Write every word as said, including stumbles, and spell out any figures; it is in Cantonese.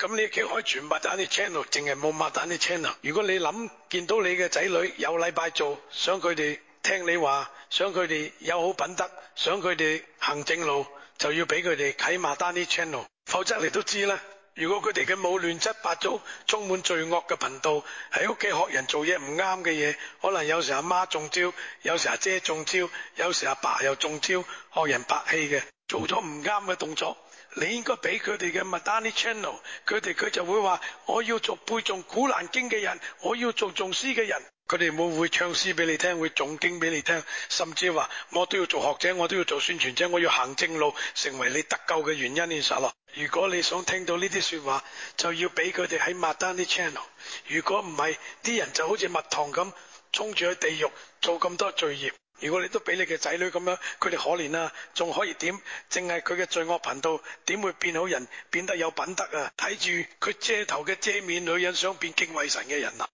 咁你屋企開全麥丹啲 channel， 淨係冇麥丹啲 channel。如果你諗見到你嘅仔女有禮拜做，想佢哋聽你話，想佢哋有好品德，想佢哋行正路，就要俾佢哋啟麥丹啲 channel。否則你都知啦，如果佢哋嘅冇亂七八糟、充滿罪惡嘅頻道，喺屋企學人做嘢唔啱嘅嘢，可能有時阿媽中招，有時阿姐中招，有時阿爸又中招，學人白氣嘅，做咗唔啱嘅動作。你應該俾佢哋嘅麥丹啲 channel， 佢哋佢就會話我要做背誦古蘭經嘅人，我要做誦詩嘅人。佢哋會會唱詩俾你聽，會誦經俾你聽，甚至話我都要做學者，我都要做宣傳者，我要行正路，成為你得救嘅原因。其實咯，如果你想聽到呢啲說話，就要俾佢哋喺麥丹啲 channel。如果唔係，啲人就好似蜜糖咁衝住去地獄做咁多罪孽。如果你都俾你嘅仔女咁樣，佢哋可憐啊，仲可以點？淨係佢嘅罪惡頻道，點會變好人，變得有品德啊？睇住佢遮頭嘅遮面女人，想變敬畏神嘅人啊！